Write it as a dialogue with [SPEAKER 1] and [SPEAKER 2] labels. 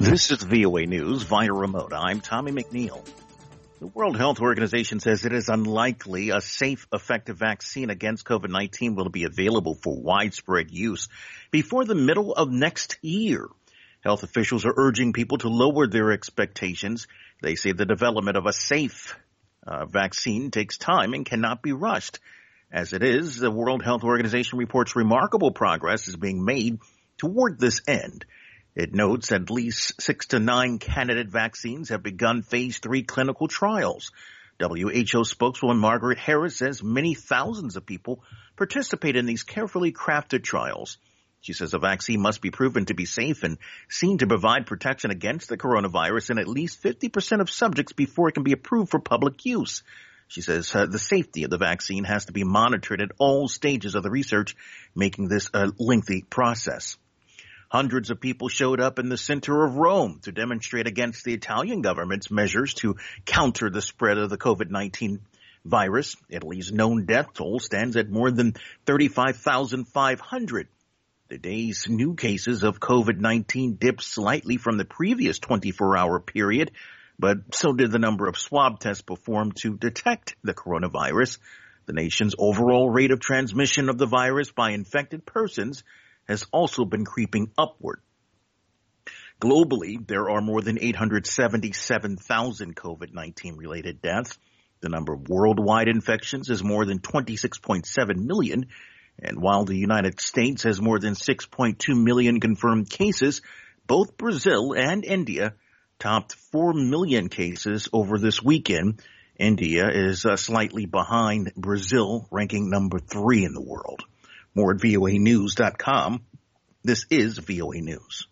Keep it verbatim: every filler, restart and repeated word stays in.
[SPEAKER 1] This is V O A News via remote. I'm Tommy McNeil. The World Health Organization says it is unlikely a safe, effective vaccine against COVID nineteen will be available for widespread use before the middle of next year. Health officials are urging people to lower their expectations. They say the development of a safe uh, vaccine takes time and cannot be rushed. As it is, the World Health Organization reports remarkable progress is being made toward this end. It notes at least six to nine candidate vaccines have begun phase three clinical trials. W H O spokeswoman Margaret Harris says many thousands of people participate in these carefully crafted trials. She says a vaccine must be proven to be safe and seen to provide protection against the coronavirus in at least fifty percent of subjects before it can be approved for public use. She says uh, the safety of the vaccine has to be monitored at all stages of the research, making this a lengthy process. Hundreds of people showed up in the center of Rome to demonstrate against the Italian government's measures to counter the spread of the COVID nineteen virus. Italy's known death toll stands at more than thirty-five thousand five hundred. The day's new cases of COVID nineteen dipped slightly from the previous twenty-four hour period, but so did the number of swab tests performed to detect the coronavirus. The nation's overall rate of transmission of the virus by infected persons has also been creeping upward. Globally, there are more than eight hundred seventy-seven thousand COVID nineteen related deaths. The number of worldwide infections is more than twenty-six point seven million. And while the United States has more than six point two million confirmed cases, both Brazil and India topped four million cases over this weekend. India is uh, slightly behind Brazil, ranking number three in the world. More at V O A news dot com. This is V O A News.